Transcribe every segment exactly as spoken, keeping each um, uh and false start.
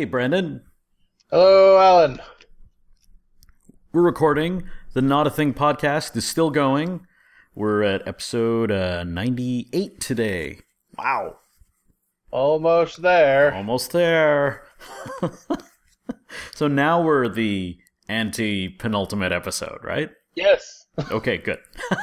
Hey, Brandon. Hello, Alan. We're recording. The Not a Thing podcast is still going. We're at episode uh, ninety-eight today. Wow. Almost there. Almost there. So now we're the anti-penultimate episode, right? Yes. Okay, good.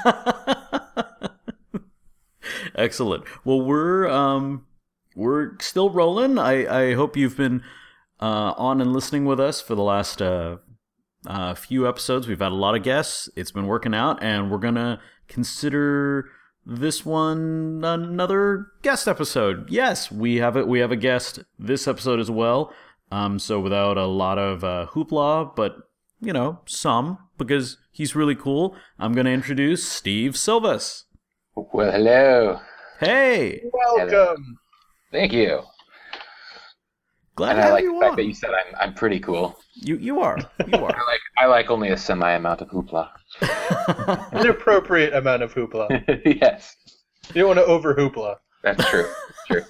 Excellent. Well, we're um we're still rolling. I, I hope you've been uh, on and listening with us for the last uh, uh, few episodes. We've had a lot of guests. It's been working out, and we're gonna consider this one another guest episode. Yes, we have it. We have a guest this episode as well. Um, so without a lot of uh, hoopla, but you know, some, because he's really cool. I'm gonna introduce Steve Silvas. Well, hello. Hey. Welcome. Hello. Thank you. Glad and to I have like you the fact on. that you said I'm I'm pretty cool. You you are. You are. I like I like only a semi amount of hoopla. An appropriate amount of hoopla. Yes. You don't want to over hoopla. That's true. True.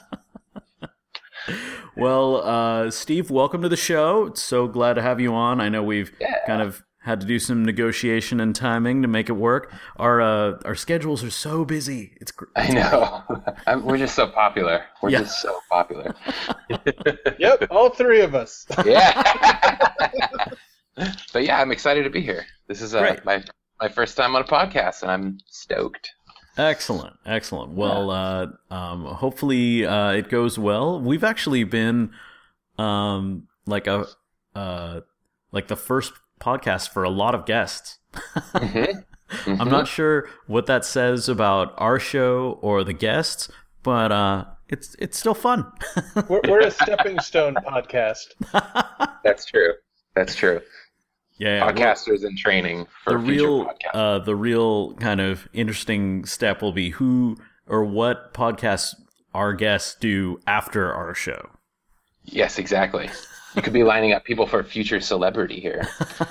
Well, uh, Steve, welcome to the show. It's so glad to have you on. I know we've Yeah. kind of had to do some negotiation and timing to make it work. Our uh, our schedules are so busy. It's great. I know. I'm, we're just so popular. We're Yeah. just so popular. Yep, all three of us. Yeah. But yeah, I'm excited to be here. This is uh, Great. my my first time on a podcast, and I'm stoked. Excellent, excellent. Well, uh, um, hopefully uh, it goes well. We've actually been um, like a uh, like the first podcast for a lot of guests. Mm-hmm. Mm-hmm. I'm not sure what that says about our show or the guests, but uh, it's it's still fun. We're, we're a stepping stone podcast. That's true. That's true. Yeah, yeah. Podcasters in training for the future real podcasts. uh, the real kind of interesting step will be who or what podcasts our guests do after our show. Yes, exactly. You could be lining up people for future celebrity here.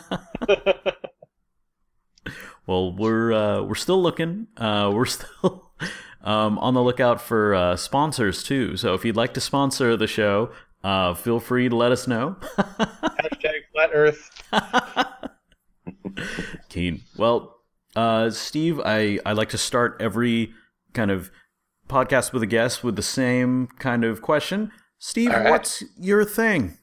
Well, we're uh, we're still looking. Uh, we're still um, on the lookout for uh, sponsors too. So if you'd like to sponsor the show, uh, feel free to let us know. Hashtag flat earth. Keen. Well, uh, Steve, I, I like to start every kind of podcast with a guest with the same kind of question. Steve, All right. what's your thing?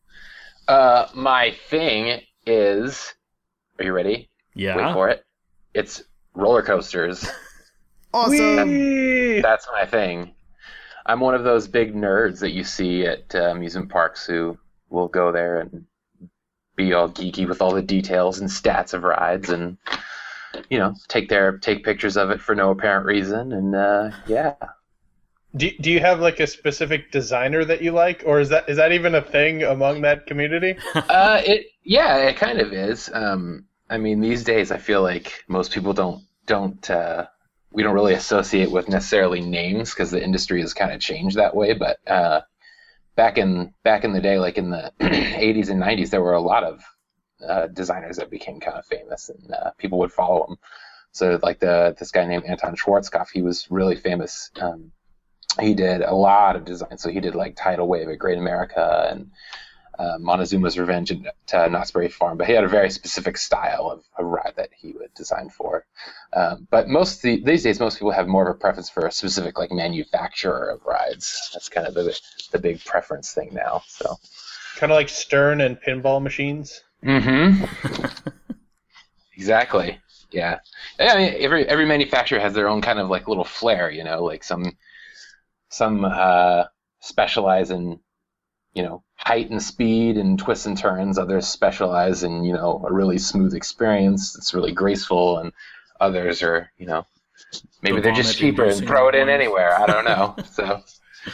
Uh, my thing is, are you ready? Yeah. Wait for it. It's roller coasters. Awesome. Whee! That's my thing. I'm one of those big nerds that you see at uh, amusement parks who will go there and be all geeky with all the details and stats of rides, and you know, take their take pictures of it for no apparent reason. And uh, yeah. Do, do you have like a specific designer that you like, or is that is that even a thing among that community? uh, it yeah, it kind of is. Um, I mean, these days I feel like most people don't don't uh, we don't really associate with necessarily names because the industry has kind of changed that way. But uh, back in back in the day, like in the eighties and nineties, there were a lot of uh, designers that became kind of famous, and uh, people would follow them. So like the this guy named Anton Schwarzkopf, he was really famous. Um, he did a lot of design. So he did like Tidal Wave at Great America and uh, Montezuma's Revenge at uh, Knott's Berry Farm. But he had a very specific style of a ride that he would design for. Um, but most the, these days, most people have more of a preference for a specific like manufacturer of rides. That's kind of the the big preference thing now. So Kind of like Stern and pinball machines. mm-hmm. Exactly. Yeah. Yeah. I mean, every every manufacturer has their own kind of like little flair. You know, like some. Some uh, specialize in, you know, height and speed and twists and turns. Others specialize in, you know, a really smooth experience that's really graceful. And others are, you know, maybe The they're just cheaper and vomit-inducing throw it in ones. anywhere. I don't know. so,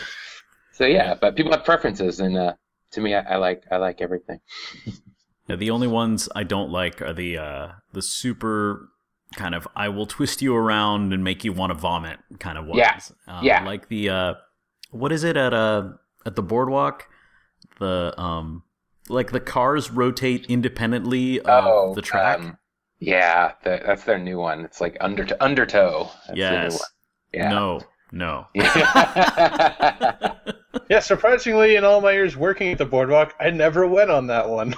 so yeah. But people have preferences, and uh, to me, I, I like I like everything. Yeah, the only ones I don't like are the uh, the super kind of I will twist you around and make you want to vomit kind of ones. Yeah. Um, Yeah. Like the uh, what is it at uh at the boardwalk? The um like the cars rotate independently of Oh, the track. um, yeah, the, that's their new one. It's like under undertow. That's their new Yes. one. Yeah. No. No. Yeah, surprisingly, in all my years working at the boardwalk, I never went on that one.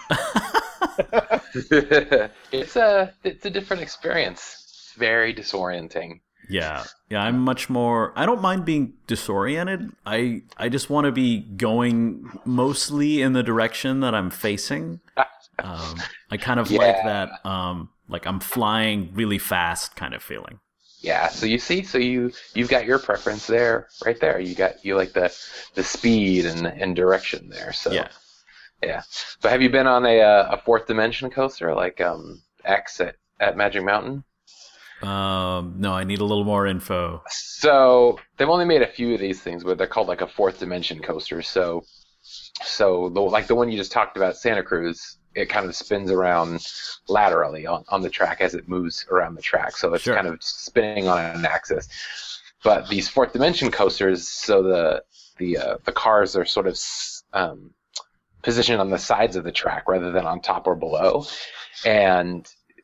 it's a it's a different experience. It's very disorienting. Yeah, yeah. I'm much more. I don't mind being disoriented. I I just want to be going mostly in the direction that I'm facing. Um, I kind of Yeah. like that. Um, like I'm flying really fast, kind of feeling. Yeah, so you see, so you you've got your preference there, right there. You got you like the the speed and and direction there. So Yeah. yeah. So have you been on a uh, a fourth dimension coaster like um X at, at Magic Mountain? Um, no, I need a little more info. So they've only made a few of these things, but they're called like a fourth dimension coaster. So so the, like the one you just talked about, Santa Cruz, it kind of spins around laterally on, on the track as it moves around the track. So it's Sure. kind of spinning on an axis. But these fourth dimension coasters, so the the uh, the cars are sort of um, positioned on the sides of the track rather than on top or below, and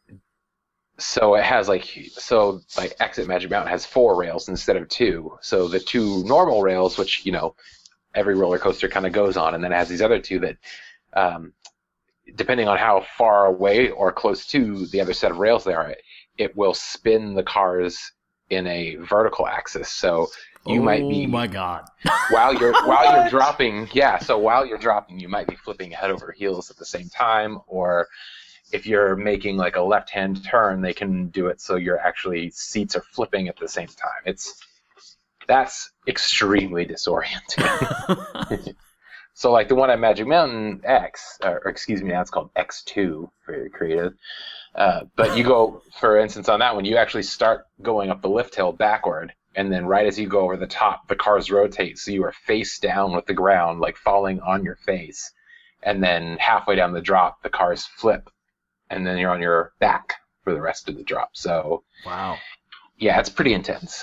so it has like so like Exit Magic Mountain has four rails instead of two. So the two normal rails, which you know every roller coaster kind of goes on, and then it has these other two that. Um, depending on how far away or close to the other set of rails they are, it will spin the cars in a vertical axis. So you oh might be my god. while you're while you're dropping, yeah. So while you're dropping, you might be flipping head over heels at the same time, or if you're making like a left-hand turn, they can do it so your actually seats are flipping at the same time. It's that's extremely disorienting. So like the one at Magic Mountain X, or, or excuse me, now it's called X two, very creative. Uh, but you go, for instance, on that one, you actually start going up the lift hill backward, and then right as you go over the top, the cars rotate, so you are face down with the ground, like falling on your face. And then halfway down the drop, the cars flip, and then you're on your back for the rest of the drop. So Wow. yeah, it's pretty intense.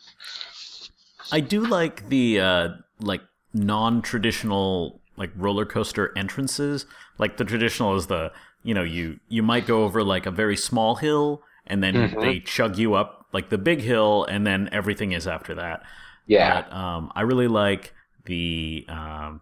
I do like the uh, like non-traditional like roller coaster entrances. Like the traditional is the you know you you might go over like a very small hill and then Mhm. they chug you up like the big hill and then everything is after that. Yeah. But um, I really like the um,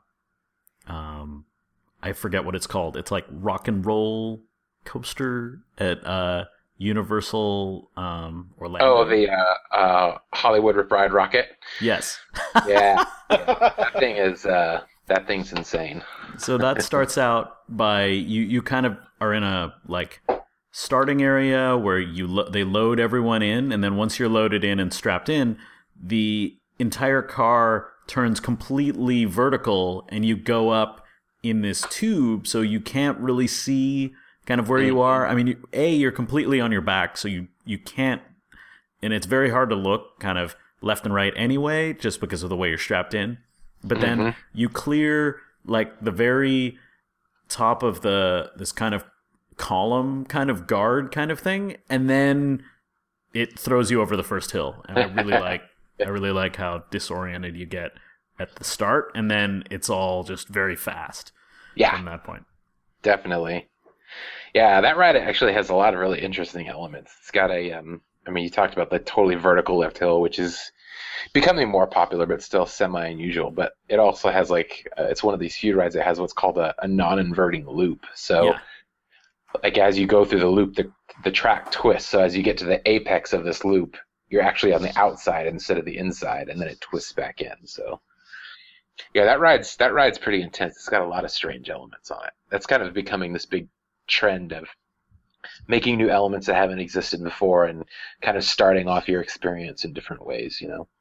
um, I forget what it's called. It's like rock and roll coaster at uh, Universal um, Orlando. Oh, the uh, uh, Hollywood Ride Rocket. Yes. Yeah, yeah. That thing is uh, that thing's insane. So that starts out by you. You kind of are in a like starting area where you lo- they load everyone in, and then once you're loaded in and strapped in, the entire car turns completely vertical, and you go up in this tube, so you can't really see kind of where you are. I mean, you, a you're completely on your back, so you you can't, and it's very hard to look kind of left and right anyway, just because of the way you're strapped in. But then Mhm. you clear like the very top of the this kind of column kind of guard kind of thing, and then it throws you over the first hill. And I really like I really like how disoriented you get at the start, and then it's all just very fast Yeah, from that point. definitely. Yeah, that ride actually has a lot of really interesting elements. It's got a, um, I mean, you talked about the totally vertical lift hill, which is becoming more popular, but still semi-unusual. But it also has like, uh, it's one of these few rides that has what's called a, a non-inverting loop. So, Yeah. like as you go through the loop, the the track twists. So as you get to the apex of this loop, you're actually on the outside instead of the inside, and then it twists back in. So, yeah, that ride's that ride's pretty intense. It's got a lot of strange elements on it. That's kind of becoming this big trend of making new elements that haven't existed before and kind of starting off your experience in different ways, you know.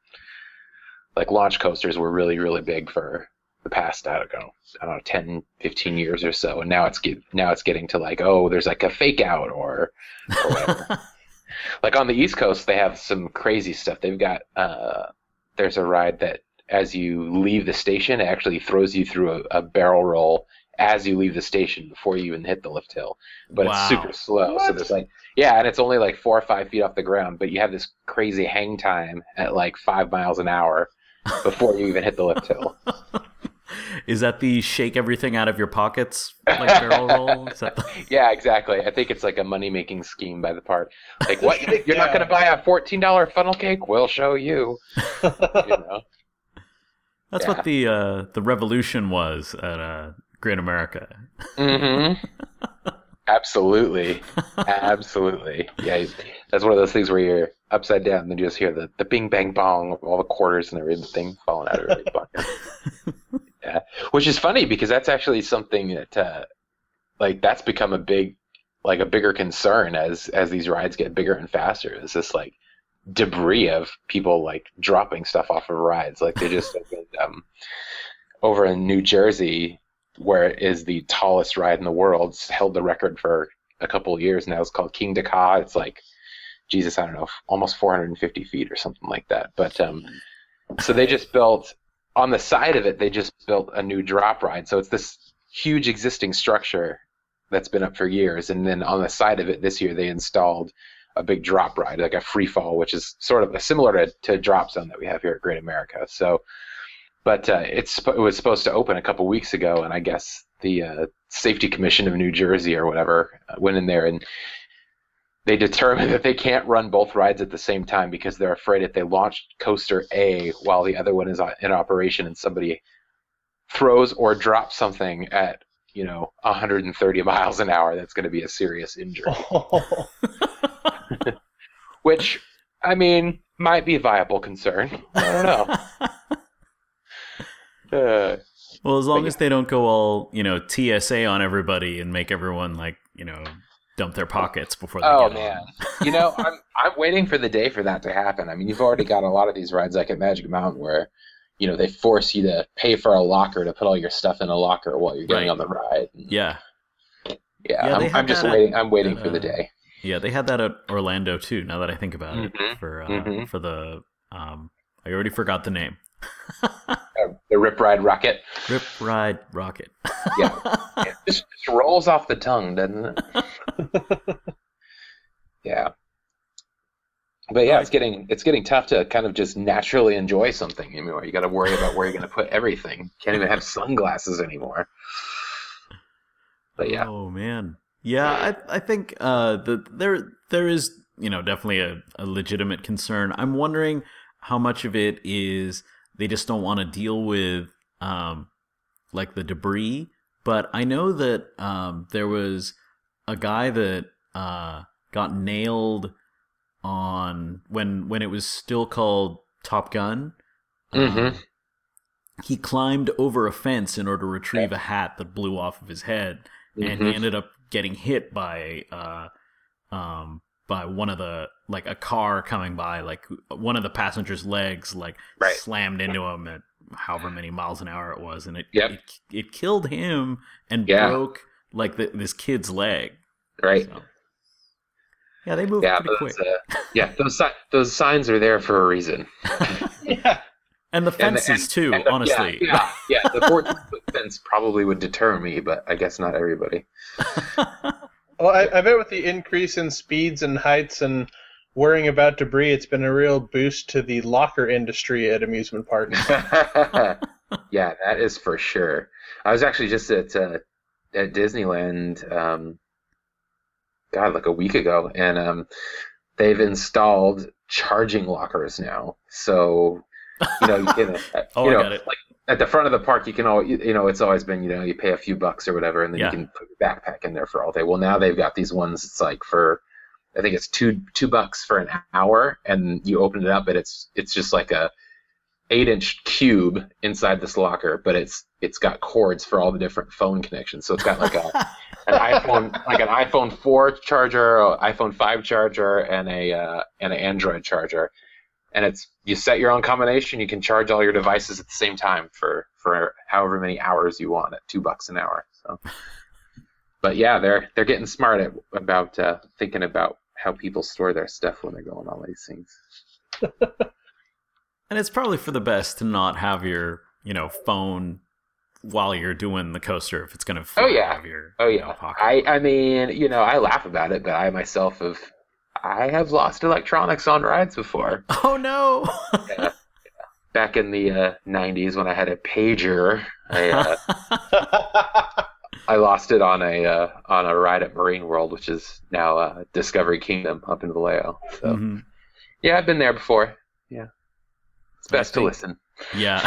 Like launch coasters were really, really big for the past, I don't know, I don't know, ten, fifteen years or so, and now it's get, now it's getting to like, oh, there's like a fake out or, or whatever. Like on the East Coast, they have some crazy stuff. They've got, uh, there's a ride that as you leave the station, it actually throws you through a, a barrel roll as you leave the station before you even hit the lift hill. But Wow. it's super slow. What? So there's like, yeah, and it's only like four or five feet off the ground, but you have this crazy hang time at like five miles an hour before you even hit the lift hill. Is that the shake everything out of your pockets like barrel roll? Is that the... Yeah, exactly. I think it's like a money-making scheme by the park. Like, what? You're not going to buy a fourteen dollar funnel cake? We'll show you. You know? That's yeah. what the uh, the revolution was at uh, Great America. Mm-hmm. Absolutely. Absolutely. Yeah, that's one of those things where you're upside down and then you just hear the, the bing, bang, bong of all the quarters and everything falling out of every bucket. Yeah. Which is funny because that's actually something that, uh, like, that's become a big, like, a bigger concern as, as these rides get bigger and faster. Is this, like, debris of people, like, dropping stuff off of rides. Like, they just opened, um, over in New Jersey, where it is the tallest ride in the world. It's held the record for a couple of years now. It's called King Dakar. It's like, Jesus, I don't know, almost four hundred fifty feet or something like that. But um, so they just built, on the side of it, they just built a new drop ride. So it's this huge existing structure that's been up for years. And then on the side of it this year, they installed a big drop ride, like a free fall, which is sort of similar to, to Drop Zone that we have here at Great America. So, but uh, it's it was supposed to open a couple weeks ago, and I guess the uh, Safety Commission of New Jersey or whatever uh, went in there and they determined that they can't run both rides at the same time because they're afraid if they launch coaster A while the other one is in operation and somebody throws or drops something at, you know, one hundred thirty miles an hour, that's going to be a serious injury. Oh. Which, I mean, might be a viable concern. I don't know. Uh, well, as long yeah. as they don't go all, you know, T S A on everybody and make everyone, like, you know, dump their pockets before they oh, get man. on. You know, I'm I'm waiting for the day for that to happen. I mean, you've already got a lot of these rides like at Magic Mountain where, you know, they force you to pay for a locker to put all your stuff in a locker while you're getting right. on the ride. Yeah. Yeah, yeah I'm, I'm just waiting. At, I'm waiting uh, for the day. Yeah, they had that at Orlando too. Now that I think about mm-hmm. it, for uh, mm-hmm. for the um, I already forgot the name. uh, the Rip Ride Rocket. Rip Ride Rocket. yeah, it just, just rolls off the tongue, doesn't it? Yeah. But yeah, it's getting it's getting tough to kind of just naturally enjoy something anymore. You got to worry about where you're going to put everything. Can't even have sunglasses anymore. But yeah. Oh man. Yeah, I I think uh the there there is, you know, definitely a, a legitimate concern. I'm wondering how much of it is they just don't want to deal with um like the debris. But I know that um there was a guy that uh got nailed on when when it was still called Top Gun. Mm-hmm. Um, he climbed over a fence in order to retrieve a hat that blew off of his head, mm-hmm. and he ended up getting hit by uh um by one of the like a car coming by, like one of the passenger's legs like right. slammed into him at however many miles an hour it was, and it yep. it, it killed him and yeah. broke like the, this kid's leg. Right. So, yeah, they moved yeah, pretty those, quick. Uh, yeah, those si- those signs are there for a reason. yeah. And the fences and the, and, too, and the, honestly. Yeah, yeah, yeah. The fourteen foot fence probably would deter me, but I guess not everybody. Well, I, I bet with the increase in speeds and heights and worrying about debris, it's been a real boost to the locker industry at amusement parks. Yeah, that is for sure. I was actually just at uh, at Disneyland, um, God, like a week ago, and um, they've installed charging lockers now. So, you know, you know, oh, you know I got it. like at the front of the park, you can always, you know, it's always been, you know, you pay a few bucks or whatever, and then yeah. you can put your backpack in there for all day. Well, now they've got these ones. It's like for, I think it's two two bucks for an hour, and you open it up, and it's it's just like a eight inch cube inside this locker, but it's it's got cords for all the different phone connections. So it's got like a an iPhone, like an iPhone four charger, or iPhone five charger, and a uh, and an Android charger. And it's you set your own combination. You can charge all your devices at the same time for, for however many hours you want at two bucks an hour. So, but yeah, they're they're getting smart at, about uh, thinking about how people store their stuff when they're going on these things. And it's probably for the best to not have your, you know, phone while you're doing the coaster if it's going to fall oh, yeah. out of your oh you yeah. know, pocket. I I mean, you know, I laugh about it, but I myself have I have lost electronics on rides before. Oh no! yeah. back in the uh, nineties when I had a pager, I uh, I lost it on a uh, on a ride at Marine World, which is now uh, Discovery Kingdom up in Vallejo. So Mm-hmm. yeah, I've been there before. Yeah, it's best to think- listen. Yeah.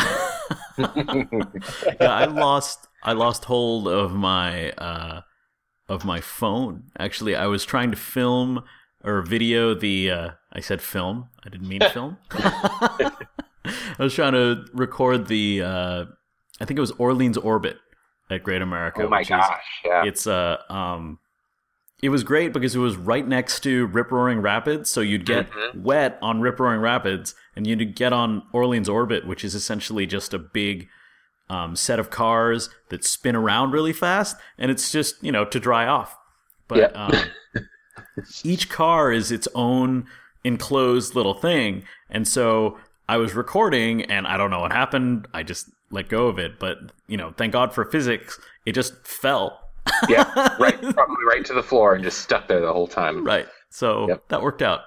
Yeah, I lost I lost hold of my uh, of my phone. Actually, I was trying to film or video the. Uh, I said film. I didn't mean film. I was trying to record the. Uh, I think it was Orleans Orbit at Great America. Oh my which gosh! Is, yeah, it's uh, um, it was great because it was right next to Rip Roaring Rapids, so you'd get Mhm. wet on Rip Roaring Rapids, and you'd get on Orleans Orbit, which is essentially just a big um, set of cars that spin around really fast, and it's just, you know, to dry off. But Yeah. um, each car is its own enclosed little thing, and so I was recording, and I don't know what happened. I just let go of it, but, you know, thank God for physics, it just fell. yeah, right, probably right to the floor and just stuck there the whole time. Right. So Yep. that worked out.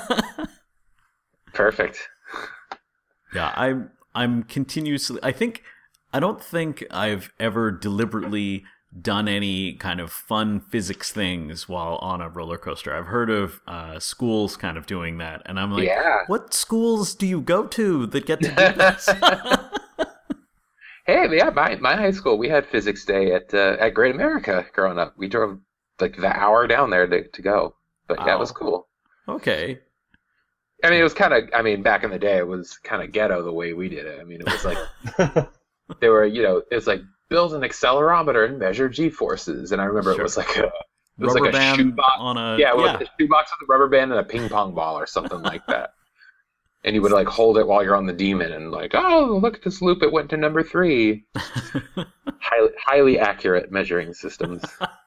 Perfect. Yeah, I'm I'm continuously I think I don't think I've ever deliberately done any kind of fun physics things while on a roller coaster. I've heard of uh, schools kind of doing that, and I'm like, Yeah. what schools do you go to that get to do this? Hey, yeah, my my high school, we had physics day at uh, at Great America growing up. We drove like the hour down there to, to go, but yeah, it was Wow. cool. Okay. I mean, it was kind of. I mean, back in the day, it was kind of ghetto the way we did it. I mean, it was like they were, you know, it was like build an accelerometer and measure g forces, and I remember Sure. it was like a it was Rubber like a band shoebox. on a Yeah, with yeah. a shoebox with a rubber band and a ping pong ball or something like that. And you would like hold it while you're on the demon and like, oh, look at this loop, it went to number three. highly, highly accurate measuring systems.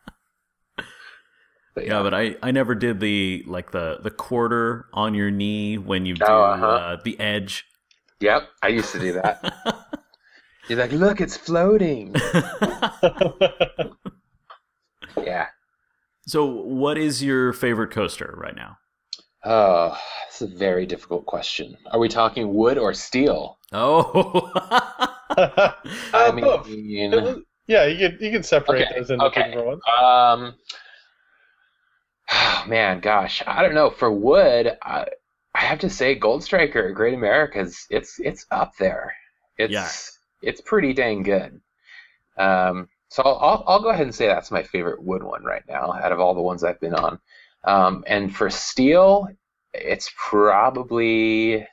But Yeah, but I, I never did the like the, the quarter on your knee when you do Oh, uh-huh. uh, the edge. Yep, I used to do that. You're like, look, it's floating. Yeah. So, what is your favorite coaster right now? Oh, that's a very difficult question. Are we talking wood or steel? Oh, uh, I both. mean, Yeah, you can you can separate Okay, those into okay. different ones. um, oh, man, gosh, I don't know. For wood, I, I have to say, Gold Striker at Great America's it's it's up there. It's Yeah. it's pretty dang good. Um, so I'll, I'll I'll go ahead and say that's my favorite wood one right now out of all the ones I've been on. Um, and for steel, it's probably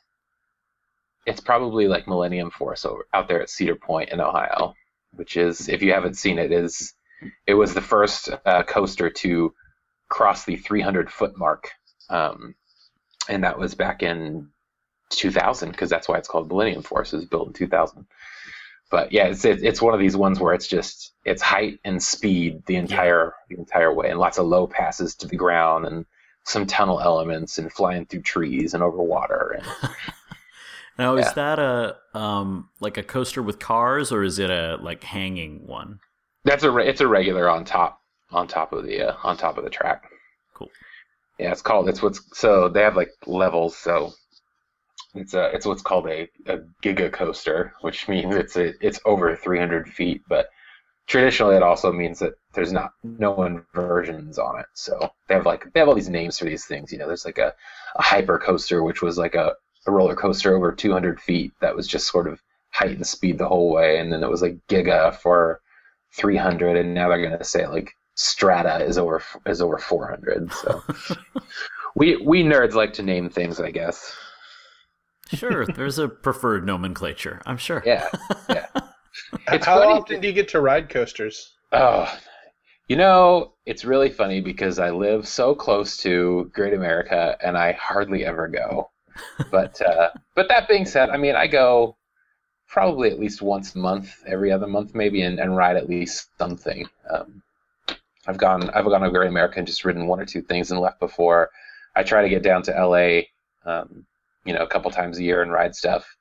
it's probably like Millennium Force over out there at Cedar Point in Ohio, which is, if you haven't seen it, is it was the first uh, coaster to cross the three hundred foot mark, um, and that was back in two thousand, because that's why it's called Millennium Force. It was built in two thousand. But yeah, it's it, it's one of these ones where it's just it's height and speed the entire the entire way, and lots of low passes to the ground, and some tunnel elements, and flying through trees and over water. And now is Yeah. that a um like a coaster with cars, or is it a like hanging one? that's a re- it's a regular on top on top of the uh, on top of the track. Cool. Yeah, it's called it's what's so they have like levels. So it's a it's what's called a, a giga coaster, which means it's a, it's over three hundred feet. But traditionally, it also means that there's not no inversions on it. So they have like they have all these names for these things. You know, there's like a, a hyper coaster, which was like a, a roller coaster over two hundred feet that was just sort of height and speed the whole way, and then it was like giga for three hundred, and now they're gonna say like strata is over is over four hundred. So we we nerds like to name things, I guess. Sure, there's a preferred nomenclature, I'm sure. Yeah, yeah. It's How funny often do you get to ride coasters? Oh, you know, it's really funny because I live so close to Great America and I hardly ever go. But uh, but that being said, I mean, I go probably at least once a month, every other month maybe, and, and ride at least something. Um, I've gone I've gone to Great America and just ridden one or two things and left before. I try to get down to L A, um, you know, a couple times a year and ride stuff.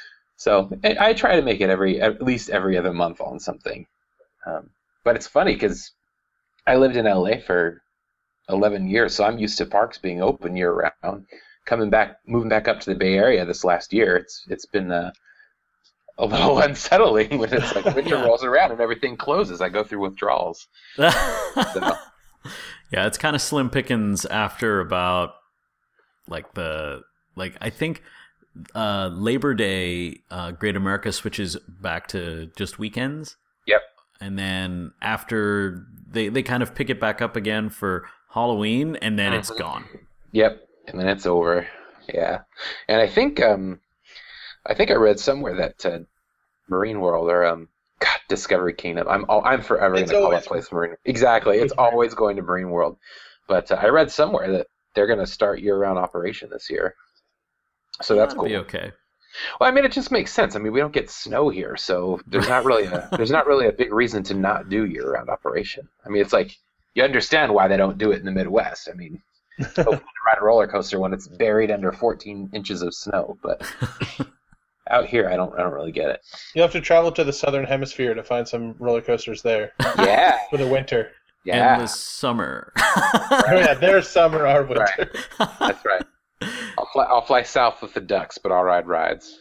So I I try to make it every at least every other month on something. Um, but it's funny because I lived in L A for eleven years, so I'm used to parks being open year round. coming back, moving back up to the Bay Area this last year, it's it's been uh, a little unsettling when it's like winter Yeah. rolls around and everything closes. I go through withdrawals. So, Yeah, it's kind of slim pickings after about like the like I think uh, Labor Day, uh, Great America switches back to just weekends. yep. And then after they they kind of pick it back up again for Halloween, and then it's Mhm. gone. Yep, and then it's over. Yeah, and I think um, I think I read somewhere that uh, Marine World or um, God, Discovery Kingdom. I'm all, I'm forever going It's to call always that place Marine. Exactly, it's always going to Marine World. But uh, I read somewhere that they're going to start year-round operation this year, so that's That'd cool. be okay. Well, I mean, it just makes sense. I mean, we don't get snow here, so there's not really a there's not really a big reason to not do year-round operation. I mean, it's like you understand why they don't do it in the Midwest. I mean, go ride a roller coaster when it's buried under fourteen inches of snow, but out here, I don't I don't really get it. You'll have to travel to the southern hemisphere to find some roller coasters there Yeah, for the winter. yeah, Endless summer. Oh yeah, their summer, our winter. that's right. I'll fly I'll fly south with the ducks, but I'll ride rides.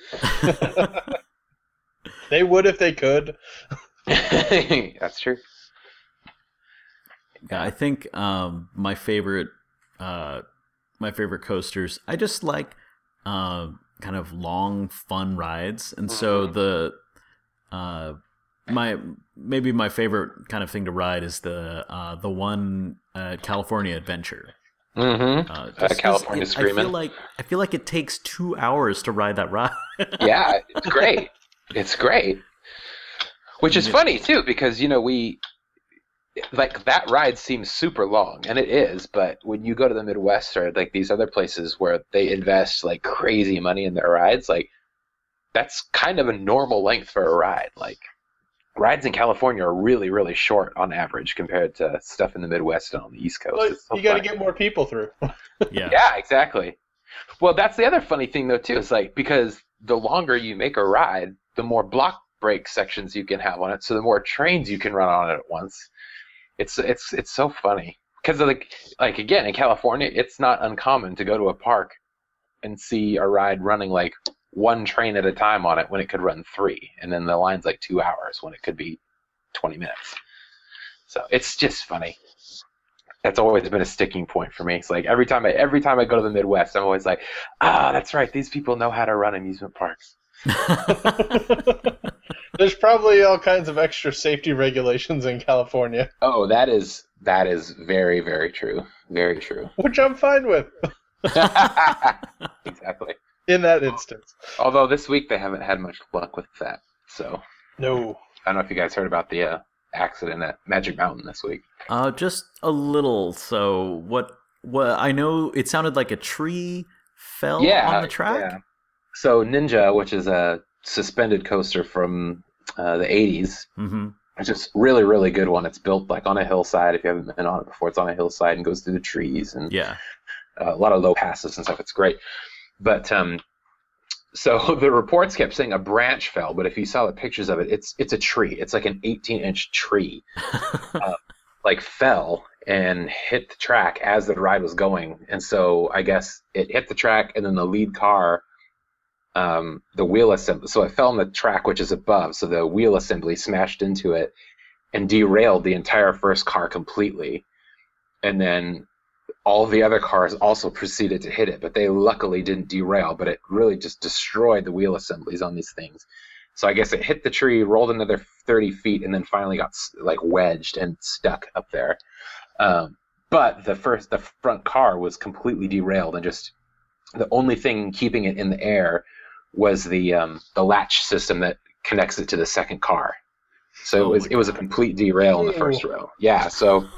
They would if they could. That's true. Yeah, I think um, my favorite, uh, my favorite coasters. I just like uh, kind of long, fun rides, and so Mhm. the uh, my maybe my favorite kind of thing to ride is the uh, the one uh, California Adventure. Mm-hmm. Uh, Uh, just 'cause California it- I Screamin'. feel like I feel like it takes two hours to ride that ride. Yeah, it's great. It's great. Which is Yeah. funny too, because you know we like that ride seems super long, and it is. But when you go to the Midwest or like these other places where they invest like crazy money in their rides, like that's kind of a normal length for a ride. Like rides in California are really, really short on average compared to stuff in the Midwest and on the East Coast. Well, It's so you got to funny. get more people through. Yeah. Yeah, exactly. Well, that's the other funny thing though too. Is like because the longer you make a ride, the more block break sections you can have on it, so the more trains you can run on it at once. It's it's it's so funny because like like again in California, it's not uncommon to go to a park and see a ride running like one train at a time on it when it could run three, and then the line's like two hours when it could be twenty minutes. So it's just funny. That's always been a sticking point for me. It's like every time I every time I go to the Midwest, I'm always like, ah, that's right. These people know how to run amusement parks. There's probably all kinds of extra safety regulations in California, Oh, that is that is very very true. Very true. which I'm fine with Exactly. in that instance. Although this week they haven't had much luck with that. So No. I don't know if you guys heard about the uh, accident at Magic Mountain this week. Uh, just a little. So what? What I know, it sounded like a tree fell on the track. yeah. So Ninja, which is a suspended coaster from uh, the eighties, Mm-hmm. it's just really, really good one. It's built like on a hillside. If you haven't been on it before, it's on a hillside and goes through the trees and Yeah. uh, a lot of low passes and stuff. It's great. But um, so the reports kept saying a branch fell, but if you saw the pictures of it, it's it's a tree. It's like an eighteen inch tree, uh, like fell and hit the track as the ride was going. And so I guess it hit the track, and then the lead car, um, the wheel assembly. So it fell on the track, which is above. So the wheel assembly smashed into it and derailed the entire first car completely. And then all the other cars also proceeded to hit it, but they luckily didn't derail, but it really just destroyed the wheel assemblies on these things. So I guess it hit the tree, rolled another thirty feet, and then finally got like wedged and stuck up there. Um, but the first, the front car was completely derailed, and just the only thing keeping it in the air was the um, the latch system that connects it to the second car. So Oh it was my it was a complete derail in the Ew. first row. Yeah, so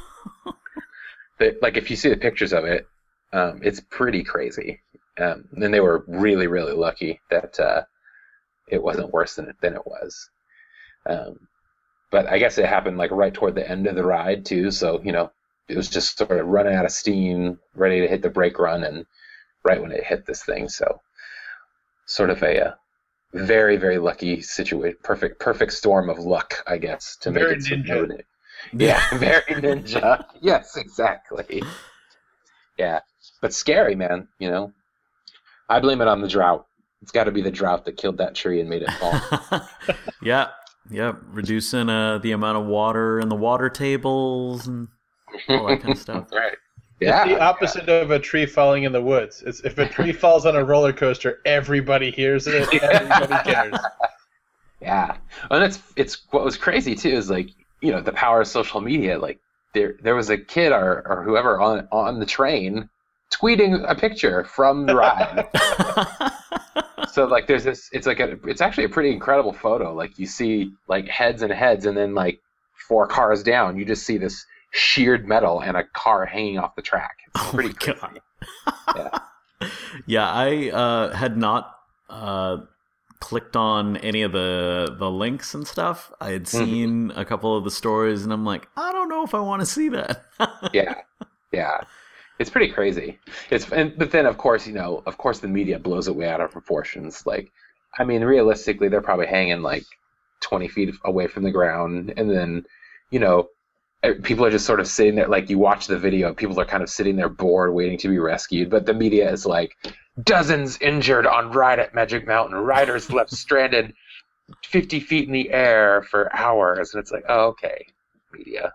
the, like if you see the pictures of it, um, it's pretty crazy. Um, and they were really really lucky that uh, it wasn't worse than it than it was. Um, but I guess it happened like right toward the end of the ride too. So you know it was just sort of running out of steam, ready to hit the brake run, and right when it hit this thing. So sort of a uh, very very lucky situation, perfect perfect storm of luck, I guess, to Very make it so ninja. nobody- Yeah, very ninja. Yes, exactly. Yeah, but scary, man. You know, I blame it on the drought. It's got to be the drought that killed that tree and made it fall. yeah, yeah, reducing uh, the amount of water in the water tables and all that kind of stuff. Right. Yeah, Yeah, it's the opposite yeah. of a tree falling in the woods. It's, if a tree falls on a roller coaster, everybody hears it. Everybody cares. Yeah, and it's it's what was crazy too is like you know the power of social media. Like there there was a kid or or whoever on on the train tweeting a picture from the ride. So like there's this. It's like a. It's actually a pretty incredible photo. Like you see like heads and heads, and then like four cars down, you just see this sheared metal and a car hanging off the track. It's oh pretty my crazy. God. Yeah. Yeah, I uh, had not uh, clicked on any of the the links and stuff. I had seen mm-hmm. a couple of the stories, and I'm like, I don't know if I want to see that. yeah, yeah, it's pretty crazy. It's and but then of course you know of course the media blows it way out of proportions. Like, I mean, realistically, they're probably hanging like twenty feet away from the ground, and then you know. People are just sort of sitting there, like you watch the video, people are kind of sitting there bored, waiting to be rescued. But the media is like, dozens injured on ride at Magic Mountain, riders left stranded fifty feet in the air for hours. And it's like, oh, okay, media.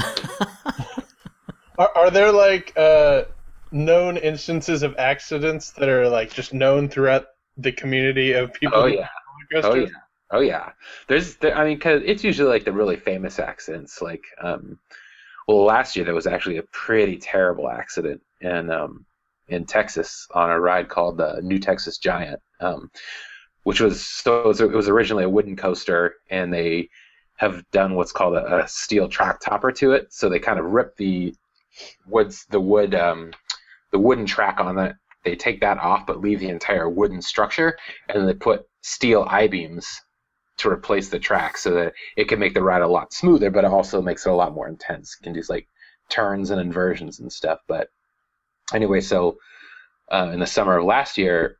are, are there like uh, known instances of accidents that are like just known throughout the community of people? Oh, yeah. Oh, yeah. Oh yeah, there's, there, I mean, cause it's usually like the really famous accidents. Like, um, well, last year there was actually a pretty terrible accident in um, in Texas on a ride called the New Texas Giant, um, which was so it was, it was originally a wooden coaster, and they have done what's called a, a steel track topper to it. So they kind of rip the woods, the wood, um, the wooden track on it. They take that off, but leave the entire wooden structure, and then they put steel I-beams to replace the track so that it can make the ride a lot smoother, but it also makes it a lot more intense. It can do like turns and inversions and stuff. But anyway, so uh, in the summer of last year,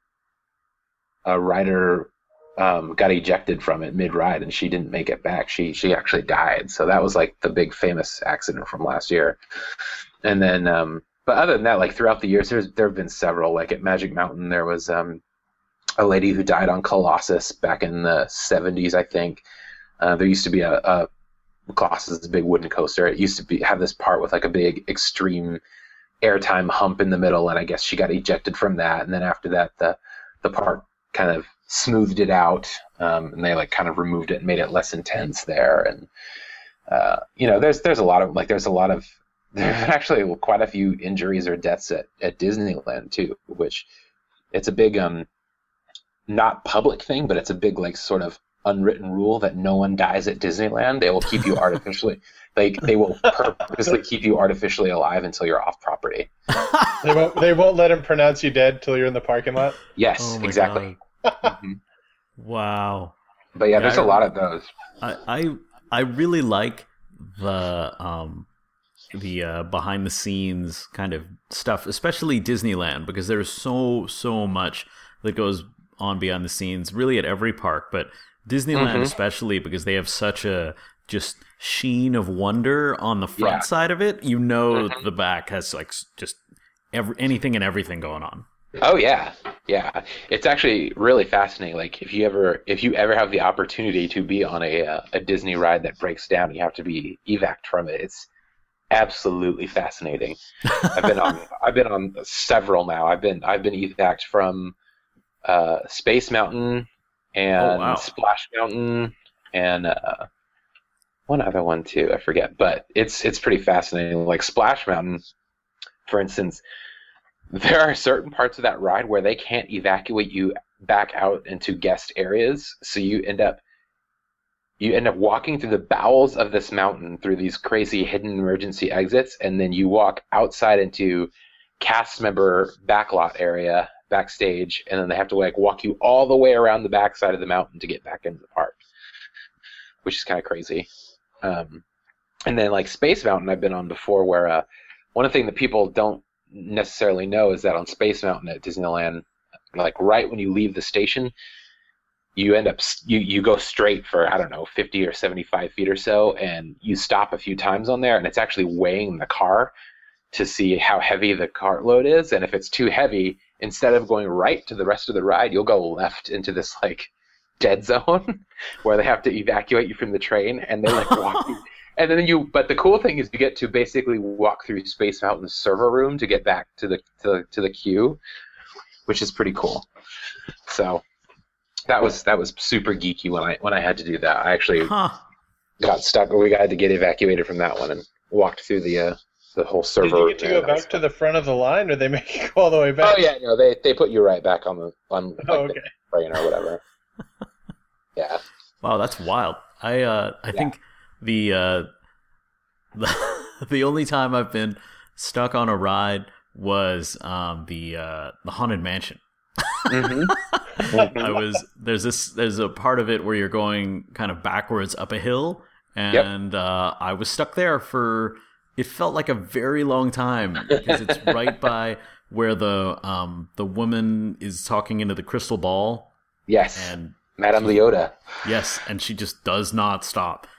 a rider um, got ejected from it mid-ride, and she didn't make it back. She she actually died. So that was like the big famous accident from last year. And then, um, but other than that, like throughout the years, there's there have been several. Like at Magic Mountain, there was um, a lady who died on Colossus back in the seventies, I think. Uh, there used to be a, a Colossus, a big wooden coaster. It used to be have this part with like a big extreme airtime hump in the middle, and I guess she got ejected from that. And then after that, the the part kind of smoothed it out, um, and they like kind of removed it and made it less intense there. And uh, you know, there's there's a lot of like there's a lot of there's actually quite a few injuries or deaths at, at Disneyland too, which it's a big um. not public thing, but it's a big like sort of unwritten rule that no one dies at Disneyland. They will keep you artificially like they will purposely keep you artificially alive until you're off property. They won't they won't let him pronounce you dead till you're in the parking lot. Yes, oh exactly. Mm-hmm. Wow. But yeah, yeah there's I, a lot of those. I I, I really like the um the uh, behind the scenes kind of stuff, especially Disneyland, because there's so so much that goes on behind the scenes, really at every park, but Disneyland mm-hmm. especially, because they have such a just sheen of wonder on the front yeah. side of it. You know, mm-hmm. the back has like just every, anything and everything going on. Oh yeah, yeah. It's actually really fascinating. Like if you ever if you ever have the opportunity to be on a uh, a Disney ride that breaks down, you have to be evac'd from it. It's absolutely fascinating. I've been on I've been on several now. I've been I've been evac'd from Uh, Space Mountain and oh, wow. Splash Mountain and uh, one other one too, I forget. But it's it's pretty fascinating. Like Splash Mountain, for instance, there are certain parts of that ride where they can't evacuate you back out into guest areas, so you end up you end up walking through the bowels of this mountain through these crazy hidden emergency exits, and then you walk outside into cast member backlot area. Backstage, and then they have to like walk you all the way around the backside of the mountain to get back into the park, which is kind of crazy. Um, and then like Space Mountain, I've been on before, where uh, one thing that people don't necessarily know is that on Space Mountain at Disneyland, like right when you leave the station, you end up you you go straight for I don't know fifty or seventy-five feet or so, and you stop a few times on there, and it's actually weighing the car to see how heavy the cartload is, and if it's too heavy, instead of going right to the rest of the ride, you'll go left into this like dead zone where they have to evacuate you from the train, and they like walk you. And then you, but the cool thing is you get to basically walk through Space Mountain's server room to get back to the to, to the queue, which is pretty cool. So that was that was super geeky when I when I had to do that. I actually Huh. got stuck. We had to get evacuated from that one and walked through the uh, the whole server. Did you get to go back to the front of the line, or they make you go all the way back? Oh yeah, no, they they put you right back on the on like, Oh, okay. the train or whatever. Yeah. Wow, that's wild. I uh, I Yeah. think the uh, the the only time I've been stuck on a ride was um, the uh, the Haunted Mansion. Mm-hmm. I was there's this there's a part of it where you're going kind of backwards up a hill, and uh, I was stuck there for it felt like a very long time because it's right by where the um the woman is talking into the crystal ball, Yes, and Madame Leota. yes, and she just does not stop.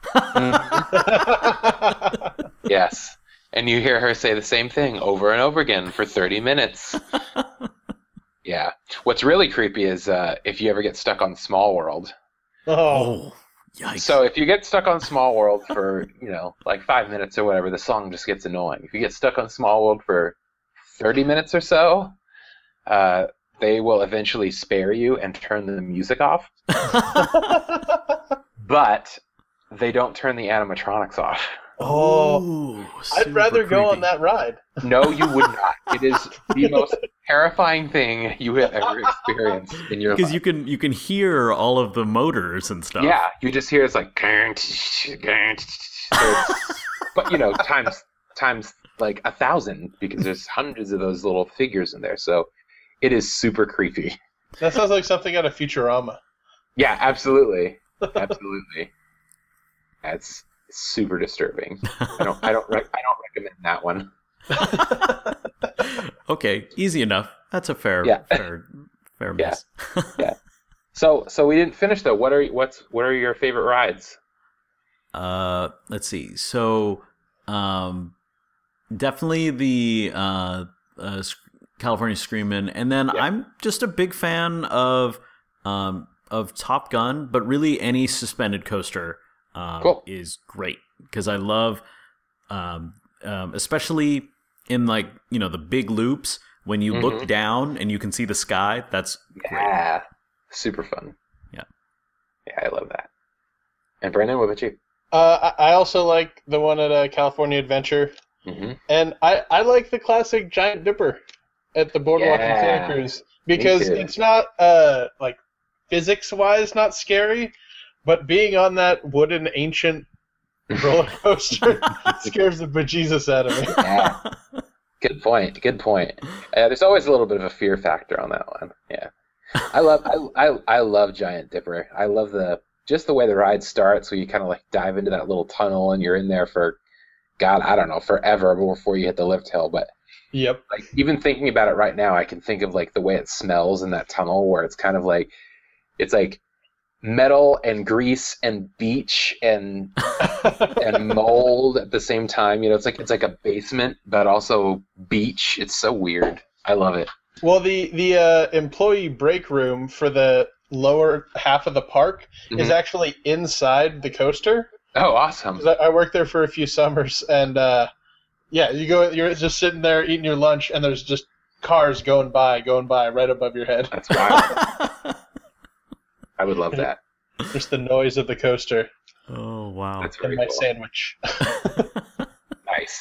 Yes, and you hear her say the same thing over and over again for thirty minutes. Yeah. What's really creepy is uh, if you ever get stuck on Small World. Oh, Oh, yikes! So if you get stuck on Small World for, you know, like five minutes or whatever, the song just gets annoying. If you get stuck on Small World for thirty minutes or so, uh, they will eventually spare you and turn the music off. But they don't turn the animatronics off. oh. Ooh, I'd super rather go creepy. on that ride. No, you would not. It is the most terrifying thing you have ever experienced in your life. Because you can you can hear all of the motors and stuff. Yeah, you just hear it's like, so it's- but you know, times times like a thousand because there's hundreds of those little figures in there. So it is super creepy. That sounds like something out of Futurama. Yeah, absolutely, absolutely. That's super disturbing. I don't, I don't, rec- I don't recommend that one. Okay, easy enough. That's a fair, Yeah. fair, fair Yeah. miss. So, so we didn't finish though. What are what's what are your favorite rides? Uh, let's see. So, um, definitely the uh, uh Sc- California Screamin', and then Yeah. I'm just a big fan of um of Top Gun, but really any suspended coaster um, Cool. is great because I love, um, um, especially in like you know the big loops when you look Mhm. down and you can see the sky. That's great. Yeah, super fun. Yeah. Yeah, I love that. And Brandon, what about you? Uh, I I also like the one at uh, California Adventure, Mm-hmm. and I, I like the classic Giant Dipper at the Boardwalk in Yeah, Santa Cruz because too. it's not uh like physics-wise not scary, but being on that wooden ancient roller coaster scares the bejesus out of me. Yeah. Good point. Good point. Uh, there's always a little bit of a fear factor on that one. Yeah. I love I, I I love Giant Dipper. I love the just the way the ride starts, where you kind of like dive into that little tunnel and you're in there for God, I don't know, forever before you hit the lift hill. But Yep. like even thinking about it right now, I can think of like the way it smells in that tunnel, where it's kind of like it's like metal and grease and beach and and mold at the same time. You know, it's like it's like a basement, but also beach. It's so weird. I love it. Well, the the uh, employee break room for the lower half of the park is Mhm. actually inside the coaster. Oh, awesome. 'Cause I, I worked there for a few summers, and uh, yeah, you go, you're just sitting there eating your lunch, and there's just cars going by, going by right above your head. That's wild. I would love that. Just the noise of the coaster Oh wow. That's and very my cool. sandwich. Nice.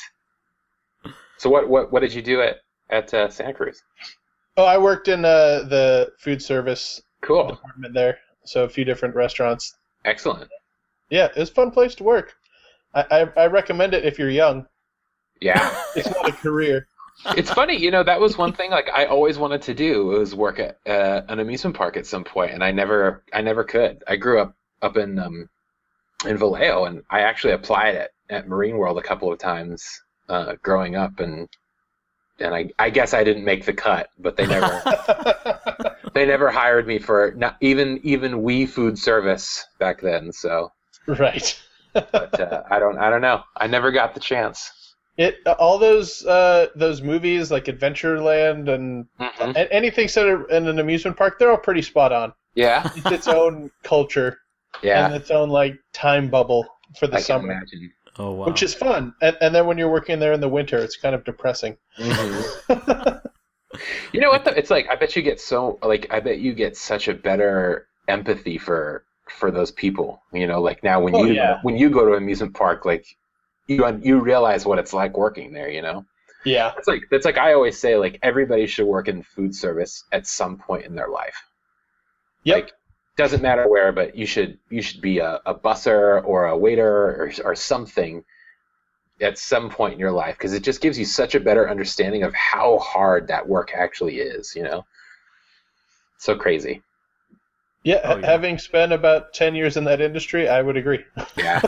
So what what what did you do at at uh, Santa Cruz? Oh, I worked in uh, the food service Cool. department there, so a few different restaurants. Excellent. Yeah, it's a fun place to work. I, I, I recommend it if you're young. Yeah. It's not a career. It's funny, you know, that was one thing like I always wanted to do was work at uh, an amusement park at some point, and I never I never could. I grew up up in um in Vallejo, and I actually applied at, at Marine World a couple of times uh, growing up, and and I I guess I didn't make the cut, but they never they never hired me for not even even we food service back then. So, Right. but uh, I don't I don't know. I never got the chance. It all those uh, those movies like Adventureland and Mm-hmm. a- anything set in an amusement park, they're all pretty spot on. Yeah, It's its own culture yeah. and its own like time bubble for the I can summer, imagine. Oh wow. which is fun. And, and then when you're working there in the winter, it's kind of depressing. Mhm. You know what? Though? It's like I bet you get so like I bet you get such a better empathy for for those people. You know, like now when Oh, you yeah. when you go to an amusement park, like you you realize what it's like working there. You know, Yeah. it's like that's like I always say, like everybody should work in food service at some point in their life. Yep. Like, doesn't matter where, but you should you should be a, a busser or a waiter or or something at some point in your life, because it just gives you such a better understanding of how hard that work actually is. You know, so crazy. Yeah, Oh, ha- yeah. having spent about ten years in that industry, I would agree. Yeah.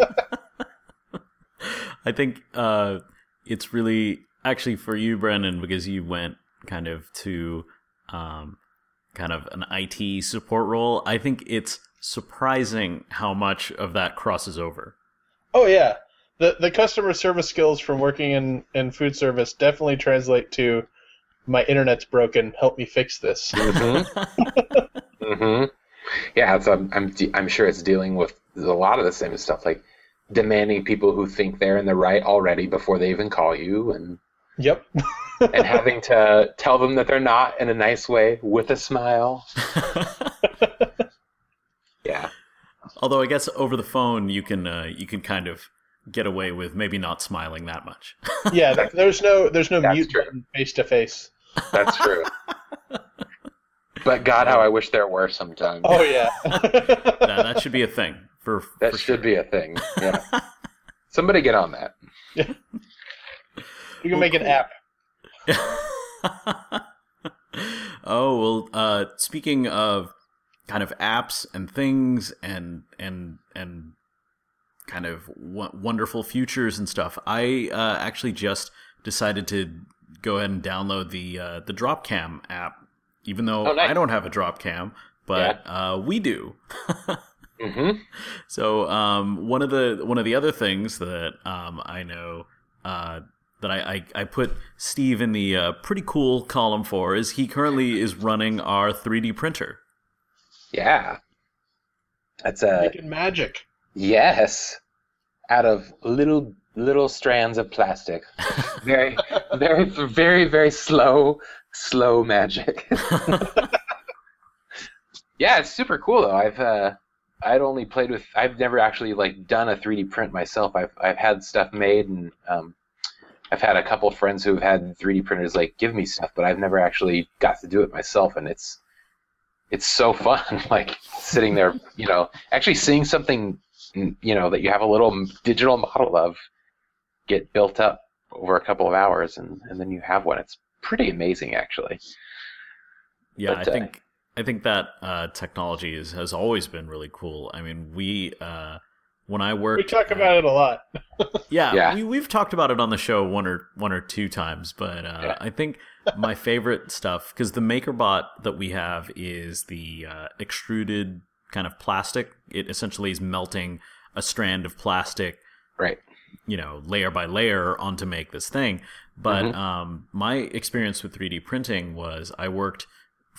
I think uh, it's really actually for you, Brandon, because you went kind of to um, kind of an I T support role. I think it's surprising how much of that crosses over. Oh yeah, the the customer service skills from working in, in food service definitely translate to my internet's broken. Help me fix this. Mm-hmm. Mm-hmm. Yeah, it's, I'm, I'm, de- I'm sure it's dealing with a lot of the same stuff, like demanding people who think they're in the right already before they even call you, and Yep. and having to tell them that they're not in a nice way with a smile. Yeah. Although I guess over the phone you can uh, you can kind of get away with maybe not smiling that much. Yeah, th- there's no there's no That's mute true. button face to face. That's true. But God, how I wish there were sometimes. Oh yeah. that, that should be a thing for that for should sure. be a thing. Yeah. Somebody get on that. You can make an app. Oh well. Uh, speaking of kind of apps and things and and and kind of w- wonderful futures and stuff, I uh, actually just decided to go ahead and download the uh, the Dropcam app, even though Oh, nice. I don't have a Dropcam, but uh, we do. Mm-hmm. So um, one of the one of the other things that um, I know uh, that I, I, I put Steve in the uh, pretty cool column for is he currently is running our three D printer. Yeah. That's a Making magic. yes. Out of little little strands of plastic. Very very very very slow slow magic. Yeah, it's super cool though. I've uh I'd only played with I've never actually like done a three D print myself. I've I've had stuff made, and um I've had a couple of friends who've had three D printers like give me stuff, but I've never actually got to do it myself, and it's it's so fun, like sitting there, you know, actually seeing something, you know, that you have a little digital model of get built up over a couple of hours, and, and then you have one. It's pretty amazing, actually. Yeah, But, I uh, think I think that uh, technology is, has always been really cool. I mean, we uh, when I worked, We talk at- about it a lot. Yeah, Yeah. We, we've talked about it on the show one or one or two times, but uh, Yeah. I think my favorite stuff, because the MakerBot that we have is the uh, extruded kind of plastic. It essentially is melting a strand of plastic, Right. you know, layer by layer onto make this thing. But Mhm. um, my experience with three D printing was I worked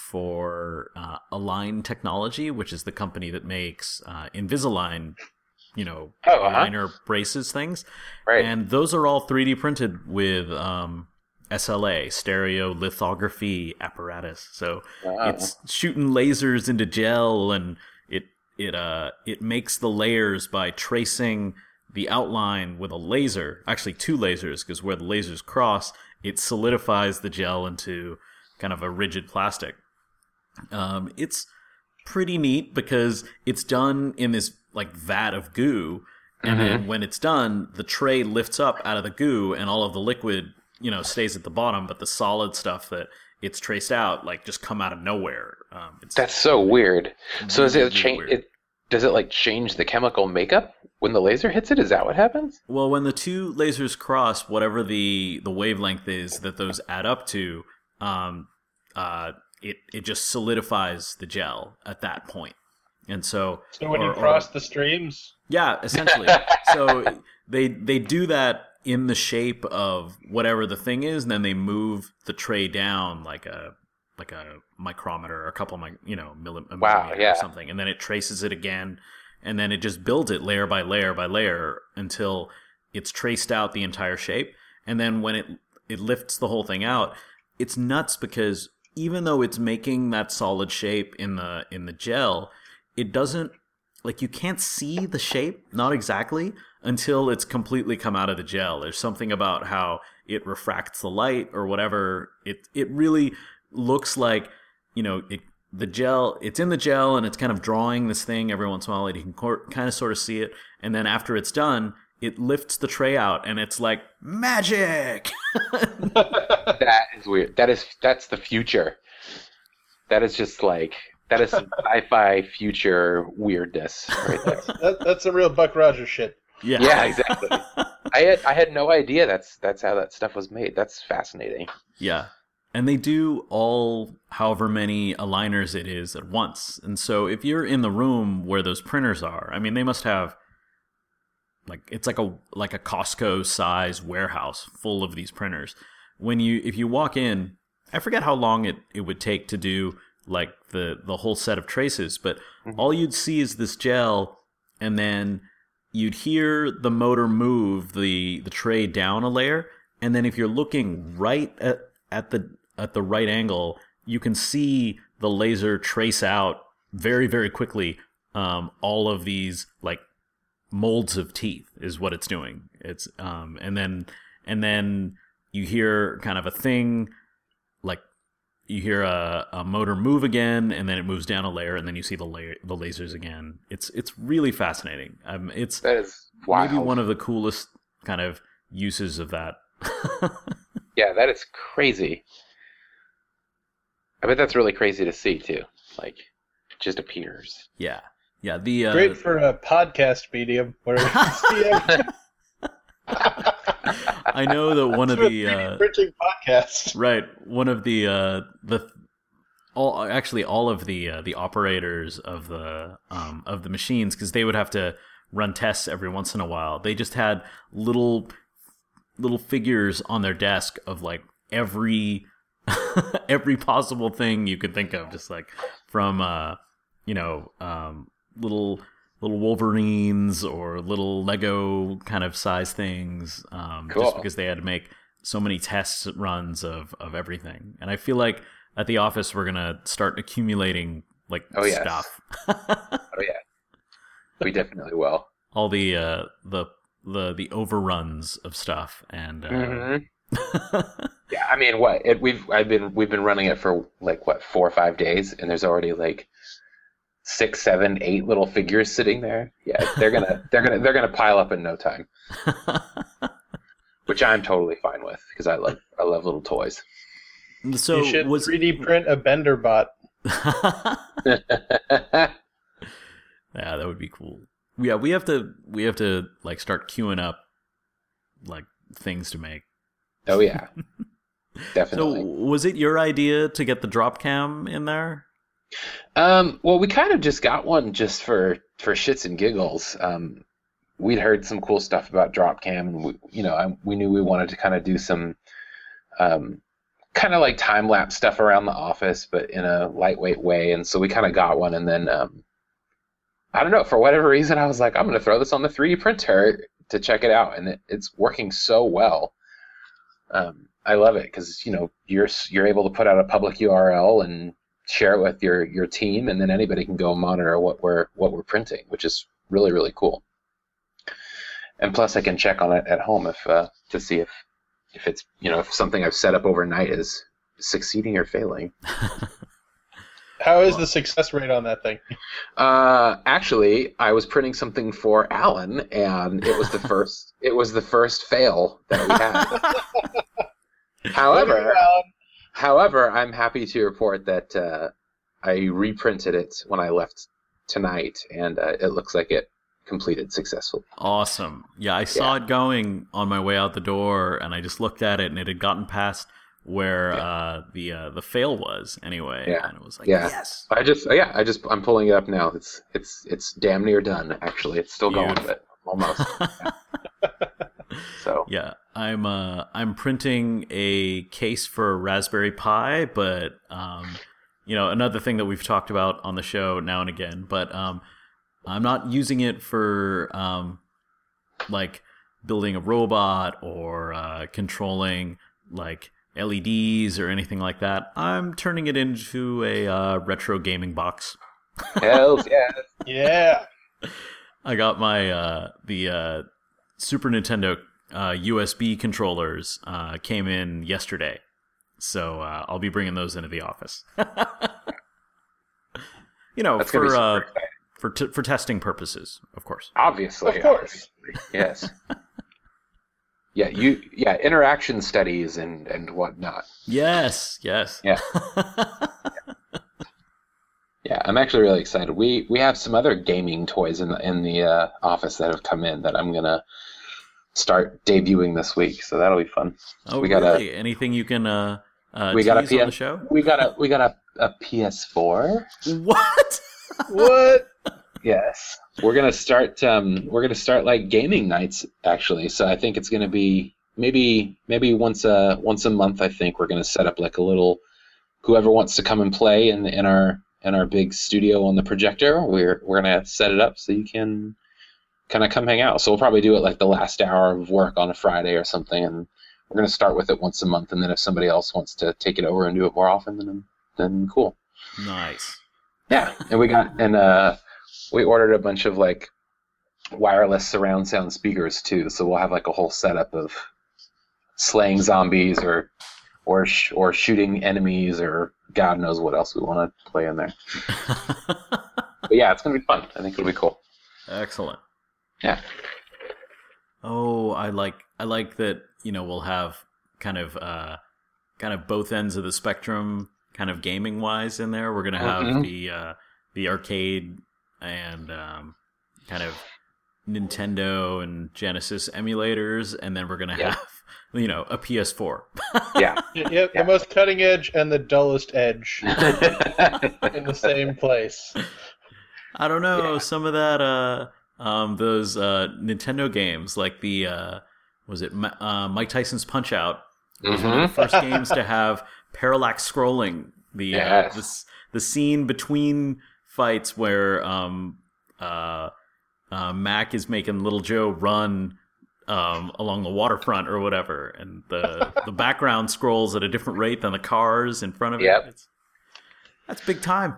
for uh, Align Technology, which is the company that makes uh, Invisalign, you know, Oh, uh-huh. aligner braces things. Right. And those are all three D printed with um, S L A, stereo lithography apparatus. So Wow. it's shooting lasers into gel, and it it uh it makes the layers by tracing the outline with a laser. Actually, two lasers, because where the lasers cross, it solidifies the gel into kind of a rigid plastic. Um, it's pretty neat because it's done in this like vat of goo, and then when it's done, the tray lifts up out of the goo, and all of the liquid, you know, stays at the bottom, but the solid stuff that it's traced out like just come out of nowhere. Um, it's That's so weird. So is really, it really change? weird. It does it like change the chemical makeup when the laser hits it? Is that what happens? Well, when the two lasers cross, whatever the, the wavelength is that those add up to, um, uh, it it just solidifies the gel at that point. And so, So when or- you or- cross the streams, yeah, essentially. So they they do that in the shape of whatever the thing is, and then they move the tray down like a like a micrometer or a couple of, you know, millim- wow, yeah. or something, and then it traces it again, and then it just builds it layer by layer by layer until it's traced out the entire shape. And then when it it lifts the whole thing out, it's nuts because even though it's making that solid shape in the in the gel, it doesn't, like, you can't see the shape, not exactly, until it's completely come out of the gel. There's something about how it refracts the light or whatever. It it really looks like, you know, it, the gel, it's in the gel and it's kind of drawing this thing every once in a while. You can cor- kind of sort of see it. And then after it's done, it lifts the tray out and it's like magic. That is weird. That is, that's the future. That is just like, that is some sci-fi future weirdness right there. That, that's a real Buck Rogers shit. Yeah, Yeah, exactly. I had I had no idea that's that's how that stuff was made. That's fascinating. Yeah. And they do all however many aligners it is at once. And so if you're in the room where those printers are, I mean, they must have, like, it's like a like a Costco size warehouse full of these printers. When you if you walk in, I forget how long it, it would take to do like the the whole set of traces, but mm-hmm. all you'd see is this gel, and then you'd hear the motor move the the tray down a layer, and then if you're looking right at at the at the right angle, you can see the laser trace out very, very quickly um, all of these like molds of teeth is what it's doing. It's um, and then and then you hear kind of a thing, like you hear a, a motor move again, and then it moves down a layer, and then you see the layer, the lasers again. It's it's really fascinating. Um, it's that is wild. Maybe one of the coolest kind of uses of that. Yeah, that is crazy. I bet that's really crazy to see too. Like, it just appears. Yeah, yeah. The uh, great for a podcast medium where we can see everything. I know that one of the uh, printing podcast, right? One of the uh, the all actually all of the uh, the operators of the um, of the machines, because they would have to run tests every once in a while. They just had little little figures on their desk of like every every possible thing you could think of, just like from uh, you know um, little. little Wolverines or little Lego kind of size things, um, cool. just because they had to make so many test runs of, of everything. And I feel like at the office we're gonna start accumulating like oh, yes. stuff. Oh yeah, we definitely will. All the uh, the the the overruns of stuff and. Uh, mm-hmm. Yeah, I mean, what it, we've I've been we've been running it for like what four or five days, and there's already like. Six, seven, eight little figures sitting there. Yeah, they're gonna, they're gonna, they're gonna pile up in no time. Which I'm totally fine with because I love, I love little toys. So you should was... three D print a Bender bot. Yeah, that would be cool. Yeah, we have to, we have to like start queuing up like things to make. Oh yeah, definitely. So was it your idea to get the drop cam in there? Um, well, we kind of just got one just for, for shits and giggles. Um, we'd heard some cool stuff about Dropcam, and we, you know, I, we knew we wanted to kind of do some, um, kind of like time lapse stuff around the office, but in a lightweight way. And so we kind of got one, and then, um, I don't know, for whatever reason, I was like, I'm going to throw this on the three D printer to check it out, and it, it's working so well. Um, I love it because you know you're you're able to put out a public U R L and share it with your, your team, and then anybody can go monitor what we're what we're printing, which is really, really cool. And plus, I can check on it at home if uh, to see if if it's you know if something I've set up overnight is succeeding or failing. How is the success rate on that thing? Uh, actually, I was printing something for Alan, and it was the first it was the first fail that we had. However. However, I'm happy to report that uh, I reprinted it when I left tonight, and uh, it looks like it completed successfully. Awesome. Yeah, I saw yeah. it going on my way out the door, and I just looked at it, and it had gotten past where yeah. uh, the uh, the fail was anyway. Yeah. And it was like, yeah. yes. I just yeah, I just I'm pulling it up now. It's it's it's damn near done. Actually, it's still Beautiful. going, but almost. So yeah, I'm uh I'm printing a case for Raspberry Pi, but um, you know, another thing that we've talked about on the show now and again, but um, I'm not using it for um, like building a robot or uh, controlling like L E Ds or anything like that. I'm turning it into a uh, retro gaming box. Hells yeah. Yeah. I got my uh, the uh, Super Nintendo uh, U S B controllers uh, came in yesterday, so uh, I'll be bringing those into the office. You know, That's gonna be for super uh, exciting. for t- for testing purposes, of course. Obviously, Of course. obviously. Yes. Yeah, you yeah, interaction studies and and whatnot. Yes, yes. Yeah. Yeah, I'm actually really excited. We we have some other gaming toys in the in the uh, office that have come in that I'm gonna start debuting this week, so that'll be fun. Oh, we got really? Anything you can uh, uh, we got a tease P S on the show? We got a we got a, a P S four. What? What? Yes, we're gonna start. Um, we're gonna start like gaming nights actually. So I think it's gonna be maybe maybe once a once a month. I think we're gonna set up like a little. Whoever wants to come and play in in our in our big studio on the projector, we're we're gonna set it up so you can kind of come hang out. So we'll probably do it like the last hour of work on a Friday or something, and we're gonna start with it once a month. And then if somebody else wants to take it over and do it more often, then then cool. Nice. Yeah, and we got and uh. We ordered a bunch of like wireless surround sound speakers too, so we'll have like a whole setup of slaying zombies or or sh- or shooting enemies or God knows what else we want to play in there. But yeah, it's gonna be fun. I think it'll be cool. Excellent. Yeah. Oh, I like I like that. You know, we'll have kind of uh, kind of both ends of the spectrum, kind of gaming wise in there. We're gonna have Mhm. the uh, the arcade and um, kind of Nintendo and Genesis emulators, and then we're gonna Yeah. have you know a P S four. Yeah. Yeah, Yeah. the most cutting edge and the dullest edge in the same place. I don't know Yeah. some of that uh, um, those uh, Nintendo games like the uh, was it Ma- uh, Mike Tyson's Punch Out was one of the Mhm. first games to have parallax scrolling. The uh, Yes. this, the scene between fights where um, uh, uh, Mac is making Little Joe run um, along the waterfront or whatever, and the the background scrolls at a different rate than the cars in front of Yep. it. It's, that's big time.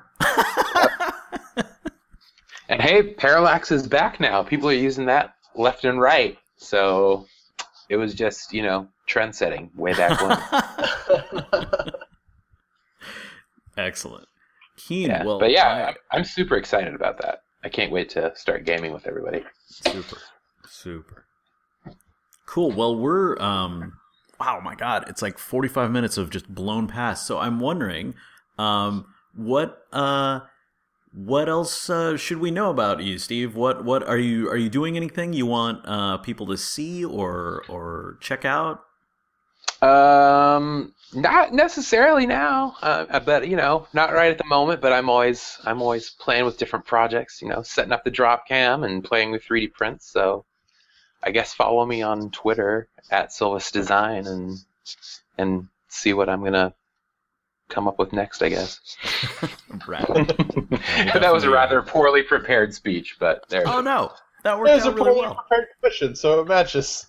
And hey, parallax is back now. People are using that left and right. So it was just, you know, trend setting way back when. Excellent. Keen. Yeah, Well, but yeah, I- I'm, I'm super excited about that. I can't wait to start gaming with everybody. Super. Super. Cool. Well, we're um wow, my god, it's like forty-five minutes of just blown past. So I'm wondering um what uh what else uh, should we know about you, Steve? What what are you are you doing anything you want uh people to see or or check out? Um, not necessarily now, uh, but you know, not right at the moment. But I'm always I'm always playing with different projects. You know, setting up the drop cam and playing with three D prints. So I guess follow me on Twitter at Silvus Design and and see what I'm gonna come up with next. I guess. Right. That was a rather poorly prepared speech, but there. Oh no. That worked There's a out really poorly well. prepared question, so it matches.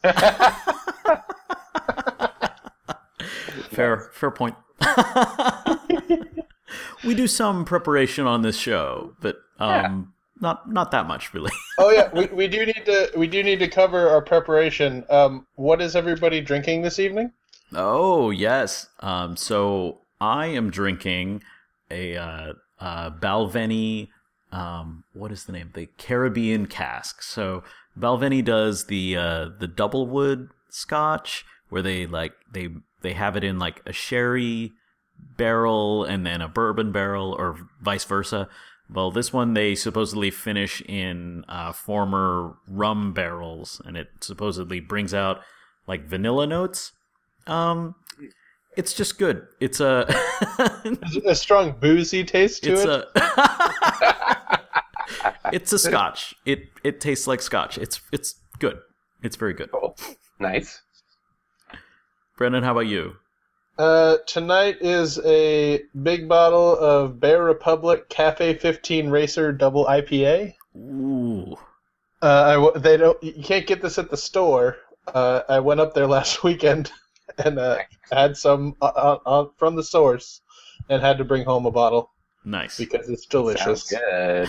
Fair, fair point. We do some preparation on this show, but um, not not that much really. Oh yeah, we, we do need to we do need to cover our preparation. Um, what is everybody drinking this evening? Oh yes. Um, so I am drinking a uh, uh, Balvenie. Um, what is the name? The Caribbean cask. So Balvenie does the uh, the double wood Scotch, where they like they they have it in like a sherry barrel and then a bourbon barrel, or vice versa. Well, this one they supposedly finish in uh, former rum barrels, and it supposedly brings out like vanilla notes. Um, it's just good. It's a A strong boozy taste to it's it. a it's a Scotch. It it tastes like Scotch. It's it's good. It's very good. Cool. Nice. Brendan, how about you? Uh, tonight is a big bottle of Bear Republic Cafe fifteen Racer Double I P A. Ooh. Uh, I w- they don't. You can't get this at the store. Uh, I went up there last weekend and uh, had some uh, uh, from the source, and had to bring home a bottle Nice. because it's delicious. Sounds good.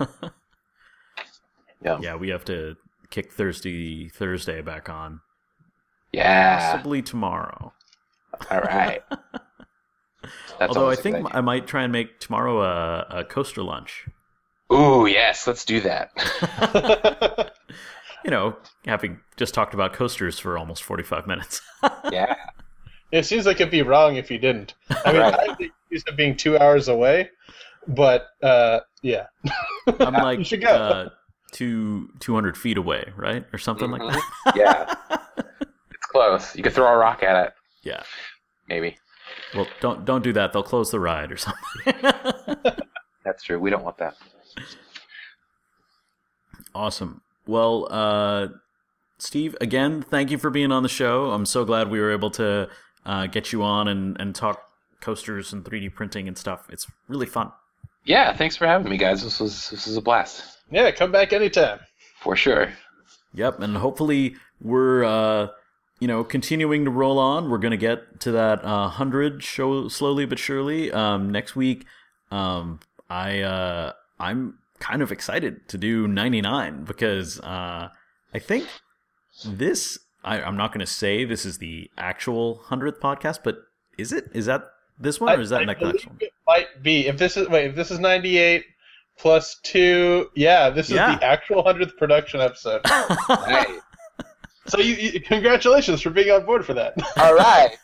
Yeah. Yeah, we have to kick Thirsty Thursday back on. Yeah. Possibly tomorrow. All right. That's Although I always a think good I might try and make tomorrow a, a coaster lunch. idea. Ooh, yes, let's do that. You know, having just talked about coasters for almost forty-five minutes. Yeah. It seems like it'd be wrong if you didn't. I mean, Right. I think used to being two hours away, but uh, yeah. I'm You like should go. uh, two two hundred feet away, right, or something like Mhm. that. Yeah. It's close. You could throw a rock at it, Yeah. maybe. Well, don't don't do that. They'll close the ride or something. That's true. We don't want that. Awesome. Well, uh, Steve, again, thank you for being on the show. I'm so glad we were able to uh, get you on and, and talk coasters and three D printing and stuff. It's really fun. Yeah, thanks for having me, guys. This was this was a blast. Yeah, come back anytime. For sure. Yep, and hopefully we're uh, you know continuing to roll on. We're gonna get to that uh, hundred show slowly but surely. Um, next week, um, I uh, I'm kind of excited to do ninety-nine because uh, I think this. I, I'm not gonna say this is the actual hundredth podcast, but is it? Is that this one or is that I, next I next one? believe it might be. If this is wait, if this is ninety-eight plus two, yeah, this is Yeah. the actual hundredth production episode. Right. So you, you, congratulations for being on board for that. All right.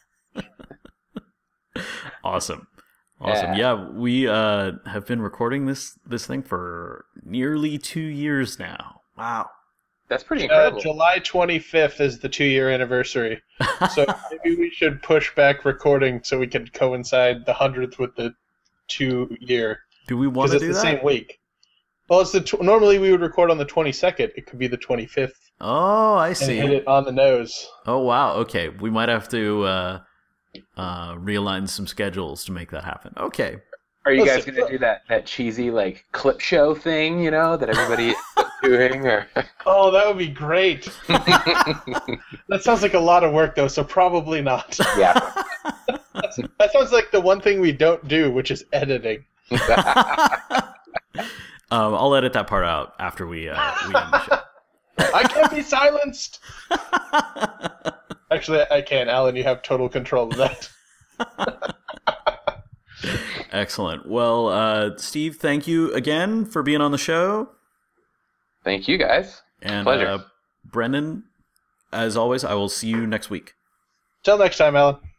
Awesome. Awesome. Yeah. Yeah, we uh, have been recording this this thing for nearly two years now. Wow. That's pretty Uh, incredible. July twenty-fifth is the two-year anniversary. So maybe we should push back recording so we can coincide the hundredth with the two-year. Do we want Because to it's do the that? same week. Well, it's the tw- normally we would record on the twenty-second. It could be the twenty-fifth Oh, I and see. hit it on the nose. Oh, wow. Okay. We might have to uh, uh, realign some schedules to make that happen. Okay. Are you guys Listen, going to do that, that cheesy like clip show thing, you know, that everybody is doing? Or Oh, that would be great. That sounds like a lot of work, though, so probably not. yeah. That sounds like the one thing we don't do, which is editing. um, I'll edit that part out after we, uh, we end the show. I can't be silenced. Actually, I can. Alan, you have total control of that. Excellent. Well, uh, Steve, thank you again for being on the show. Thank you, guys. And Pleasure. uh, Brendan, as always, I will see you next week. Till next time, Alan.